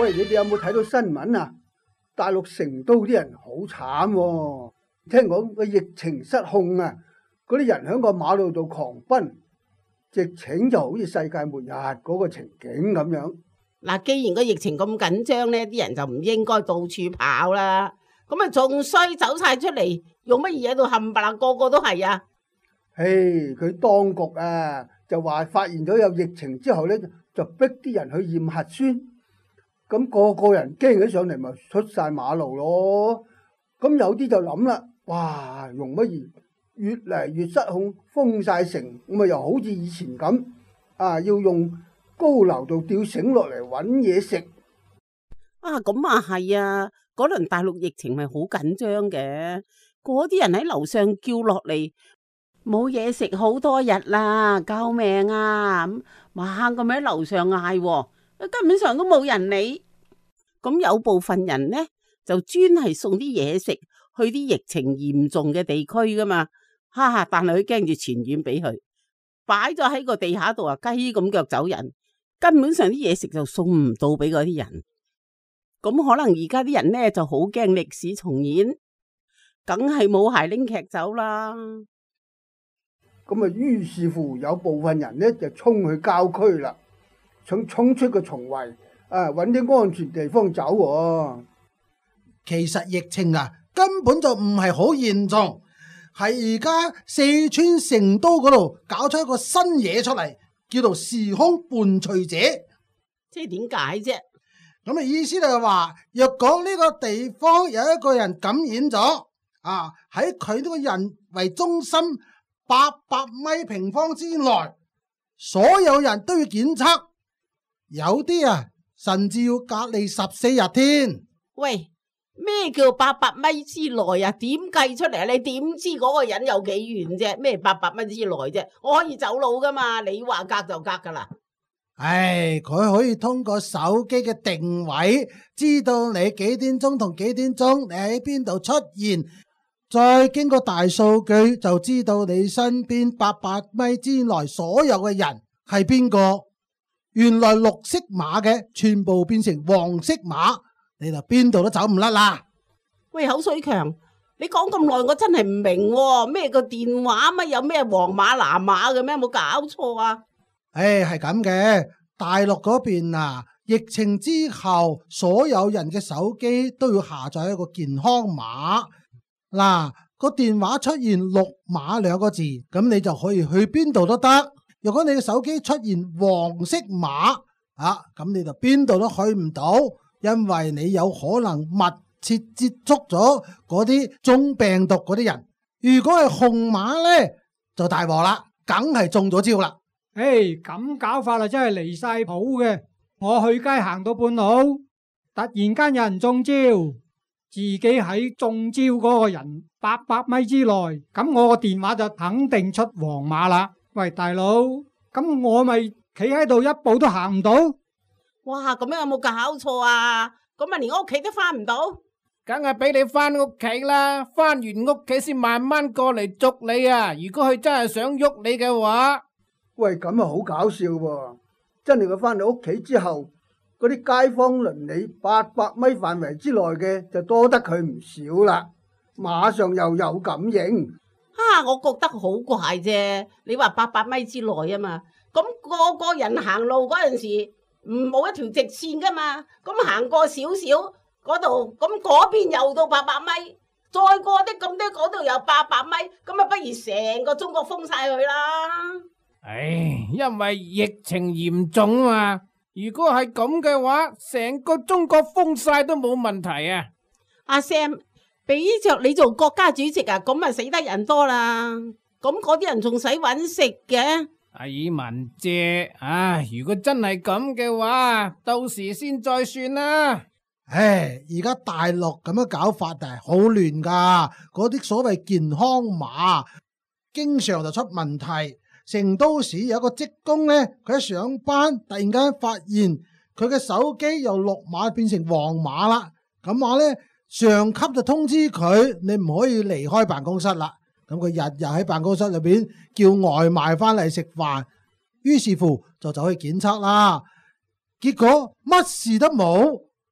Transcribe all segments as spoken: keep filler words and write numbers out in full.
喂，你哋有冇睇到新聞啊？大陸成都啲人好慘喎，聽講個疫情失控啊，嗰啲人喺個馬路度狂奔，直情就好似世界末日嗰個情景咁樣。 嗱，既然個疫情咁緊張呢，啲人就唔應該到處跑啦。咁啊，仲衰走晒出嚟，用乜嘢喺度冚唪唥，個個都係啊！ 嘿，佢當局啊，就話發現咗有疫情之後呢，就逼啲人去驗核酸。咁個個人驚起上嚟，咪出晒馬路咯。咁有啲就諗啦，哇，用乜嘢越嚟越失控，封晒城，咁啊又好似以前咁啊，要用高樓度吊繩落嚟揾嘢食。 啊，咁啊係啊，嗰輪大陸疫情咪好緊張嘅，嗰啲人喺樓上叫落嚟，冇嘢食好多日啦，救命啊！咁猛咁喺樓上嗌，根本上都冇人理。咁有部分人呢，就專係送啲嘢食去啲疫情嚴重嘅地區噶嘛，哈哈！但係佢驚住傳染俾佢，擺咗喺個地下度啊，雞咁腳走人，根本上啲嘢食就送唔到俾嗰啲人。咁可能而家啲人呢就好驚歷史重演，梗係冇鞋拎劇走啦。 咁啊，於是乎有部分人呢就衝去郊區啦，想衝出個重圍，啊，揾啲安全地方走喎。 其實疫情啊，根本就唔係好嚴重，係而家四川成都嗰度搞出一個新嘢出嚟，叫做時空伴隨者。 即係點解啫？ 咁嘅意思就係話，若果呢個地方有一個人感染咗，啊喺佢呢個人為中心八百米平方之內，所有人都要檢測，有啲啊甚至要隔離十四日添。 喂，咩叫八百米之內啊？點計出嚟啊？你點知嗰個人有幾遠啫？咩八百米之內啫？我可以走路噶嘛？你話隔就隔噶啦。 唉，佢可以通過手機嘅定位，知道你幾點鐘同幾點鐘你喺邊度出現，再經過大數據就知道你身邊八百米之內所有嘅人係邊個。原來綠色碼嘅全部變成黃色碼，你就邊度都走唔甩啦。 喂，口水強，你講咁耐我真係唔明喎，咩個電話乜有咩黃碼藍碼嘅咩？有冇搞錯啊？ 唉，係咁嘅，大陸嗰邊啊，疫情之後，所有人嘅手機都要下載一個健康碼。嗱，個電話出現綠碼兩個字，咁你就可以去邊度都得。如果你嘅手機出現黃色碼，啊，咁你就邊度都去唔到，因為你有可能密切接觸咗嗰啲中病毒嗰啲人。如果係紅碼呢，就大禍啦，梗係中咗招啦。 誒，咁搞法啊，真係離晒譜嘅。我去街行到半路，突然間有人中招，自己喺中招嗰個人八百米之內，咁我個電話就肯定出黃碼啦。喂，大佬，咁我咪企喺度一步都行唔到？ 哇，咁樣有冇搞錯啊？咁啊，連屋企都翻唔到？ 梗係俾你翻屋企啦，翻完屋企先慢慢過嚟捉你啊！如果佢真係想喐你嘅話。 喂，咁啊好搞笑喎！真係佢翻到屋企之後，嗰啲街坊鄰里八百米範圍之內嘅就多得佢唔少啦，馬上又有感應。 啊，我覺得好怪啫！你話八百米之內啊嘛，咁個個人行路嗰陣時唔冇一條直線噶嘛，咁行過少少嗰度，咁嗰邊又到八百米，再過啲咁多嗰度又八百米，咁啊不如成個中國封晒佢啦！ 唉，因為疫情嚴重啊嘛，如果係咁嘅話，成個中國封晒都冇問題啊！ 阿 Sam， 俾着你做國家主席啊，咁啊死得人多啦，咁嗰啲人仲使揾食嘅？ 阿爾文姐，唉，如果真係咁嘅話，到時先再算啦。 唉，而家大陸咁樣搞法就係好亂噶，嗰啲所謂健康碼經常就出問題。成都市有個職工呢，佢一上班突然間發現佢嘅手機由綠碼變成黃碼啦，咁話呢，上級就通知佢，你唔可以離開辦公室啦。咁佢日日喺辦公室裏邊叫外賣翻嚟食飯，於是乎就走去檢測啦，結果乜事都冇，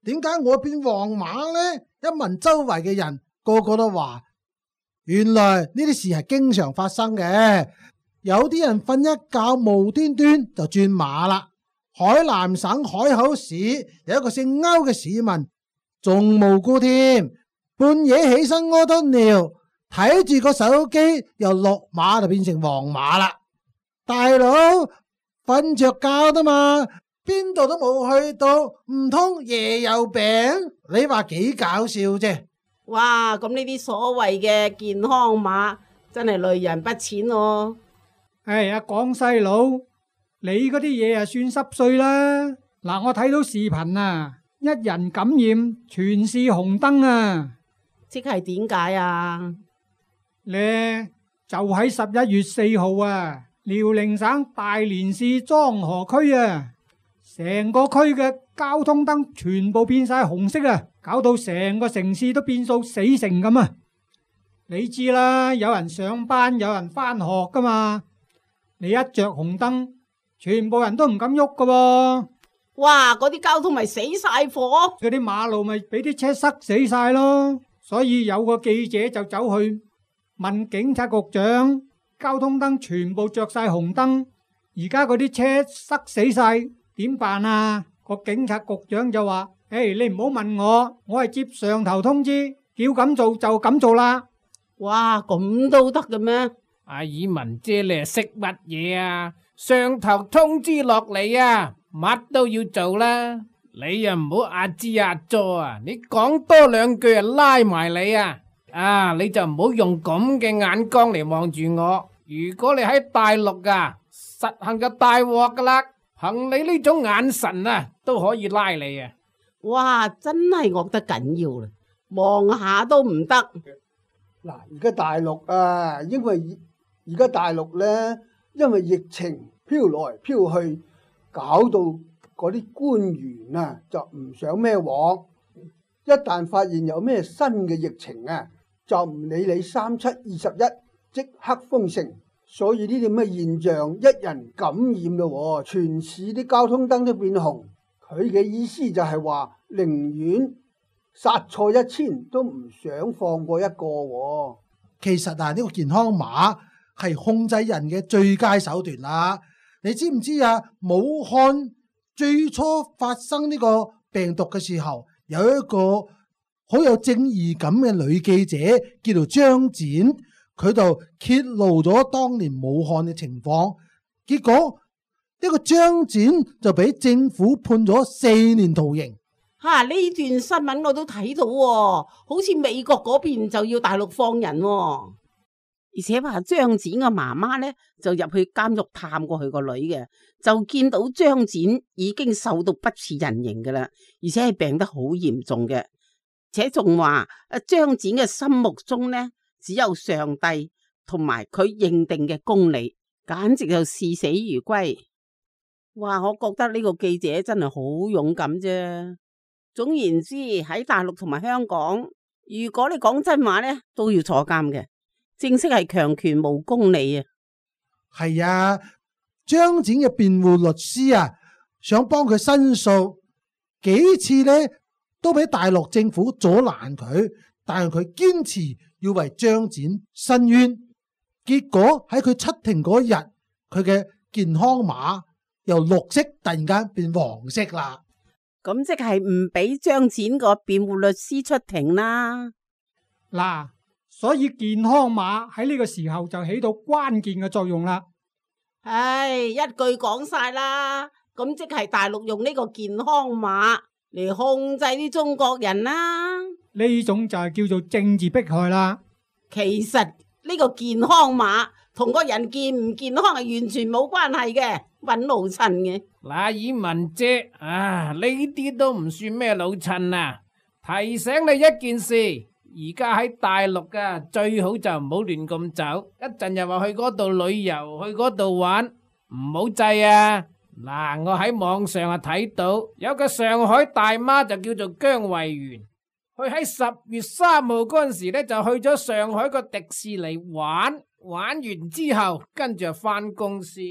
點解我變黃馬呢？一問周圍嘅人，個個都話，原來呢啲事係經常發生嘅。有啲人瞓一覺無端端就轉馬啦。海南省海口市有一個姓歐嘅市民，仲無辜添，半夜起身屙督尿，睇住個手機由綠馬就變成黃馬啦。大佬瞓着覺啫嘛，邊度都冇去到，唔通夜有病？你話幾搞笑啫？ 哇！咁呢啲所謂嘅健康碼真係累人不淺咯。 哎呀，廣西佬，你嗰啲嘢啊算濕碎啦。嗱，我睇到視頻啊，一人感染全市紅燈啊。 即係點解啊？ 呢就喺十一月四號啊，遼寧省大連市莊河區啊，成個區嘅交通燈全部變晒紅色啊，搞到成個城市都變到死城咁啊！你知啦，有人上班，有人翻學噶嘛。你一着紅燈，全部人都唔敢喐噶噃。 哇！嗰啲交通咪死晒火， 嗰啲馬路咪俾啲車塞死晒咯。所以有個記者就走去問警察局長，交通燈全部着晒紅燈，而家嗰啲車塞死晒，點辦啊？個警察局長就話：誒，你唔好問我，我係接上頭通知，叫咁做就咁做啦。 哇！咁都得嘅咩？ 阿爾文姐，你係識乜嘢啊？上頭通知落嚟啊，乜都要做啦。你又唔好阿支阿佐啊！你講多兩句啊，拉埋你啊！啊，你就唔好用咁嘅眼光嚟望住我。如果你喺大陸啊，實行就大鑊噶啦！憑你呢種眼神啊，都可以拉你啊！ 哇！真係惡得緊要啦，望下都唔得。 嗱，而家大陸啊，因為而家大陸咧，因為疫情飄來飄去，搞到嗰啲官員啊就唔想孭鑊。一旦發現有咩新嘅疫情啊，就唔理你三七二十一，即刻封城。所以呢啲咁嘅現象，一人感染咯，全市啲交通燈都變紅。佢嘅意思就係話，寧願殺錯一千，都唔想放過一個喎。 其實啊，呢個健康碼係控制人嘅最佳手段啦。你知唔知啊？武漢最初發生呢個病毒嘅時候，有一個好有正義感嘅女記者叫做張展，佢就揭露咗當年武漢嘅情況。結果呢個張展就俾政府判咗四年徒刑。 吓，呢段新聞我都睇到喎，好似美國嗰邊就要大陸放人喎，而且話張展嘅媽媽呢就入去監獄探過佢個女嘅，就見到張展已經瘦到不似人形噶啦，而且係病得好嚴重嘅，且仲話誒張展嘅心目中呢只有上帝同埋佢認定嘅公理，簡直就視死如歸。哇！我覺得呢個記者真係好勇敢啫。總言之，喺大陸同埋香港，如果你講真話呢，都要坐監嘅。正式係強權無公理啊！ 係啊，張展嘅辯護律師啊，想幫佢申訴，幾次呢都俾大陸政府阻攔佢，但係佢堅持要為張展申冤。結果喺佢出庭嗰日，佢嘅健康碼由綠色突然間變黃色啦。 咁即係唔俾張展個辯護律師出庭啦。 嗱，所以健康碼喺呢個時候就起到關鍵嘅作用啦。 唉，一句講晒啦，咁即係大陸用呢個健康碼嚟控制啲中國人啦。 呢種就係叫做政治迫害啦。 其實呢個健康碼同個人健唔健康係完全冇關係嘅，搵老襯嘅。 嗱，以文姐啊，呢啲都唔算咩老襯啊！提醒你一件事，而家喺大陸啊，最好就唔好亂咁走。一陣又話去嗰度旅遊，去嗰度玩，唔好制啊！嗱，我喺網上啊睇到有個上海大媽就叫做姜慧媛，佢喺十月三號嗰陣時咧就去咗上海個迪士尼玩，玩完之後跟住就翻公司。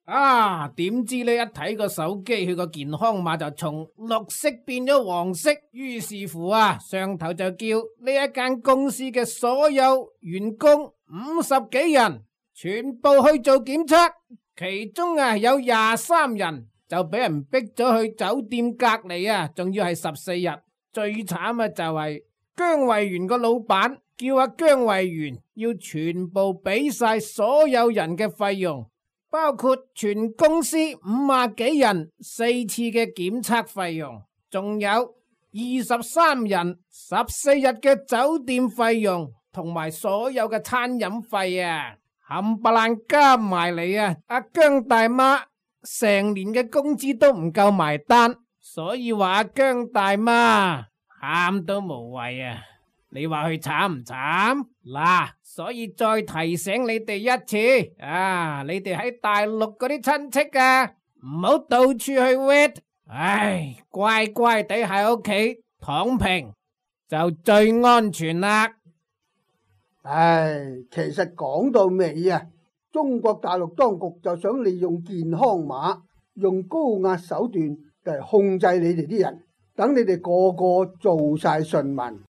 啊，點知呢一睇個手機，佢個健康碼就從綠色變咗黃色，於是乎啊，上頭就叫呢一間公司嘅所有員工五十幾人全部去做檢測，其中啊有廿三人就俾人逼咗去酒店隔離啊，仲要係十四日。最慘啊就係姜慧園個老闆叫阿姜慧園要全部俾晒所有人嘅費用，包括全公司五十幾人四次嘅檢測費用，仲有二十三人十四日嘅酒店費用，同埋所有嘅餐飲費啊，冚唪唥加埋嚟啊！阿姜大媽成年嘅工資都唔夠埋單，所以話阿姜大媽喊都無謂啊！你話佢慘唔慘？嗱，所以再提醒你哋一次啊！你哋喺大陸嗰啲親戚啊，唔好到處去搵，唉，乖乖地喺屋企躺平就最安全啦。 唉，其實講到尾啊，中國大陸當局就想利用健康碼，用高壓手段嚟控制你哋啲人，等你哋個個做晒順民。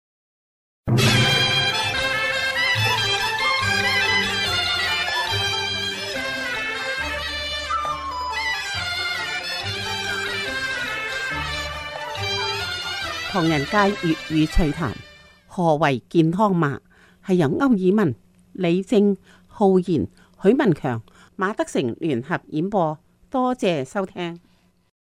唐人街粵語趣談，何為健康碼？係由歐爾文、李正、浩然、許文強、馬德成聯合演播，多謝收聽。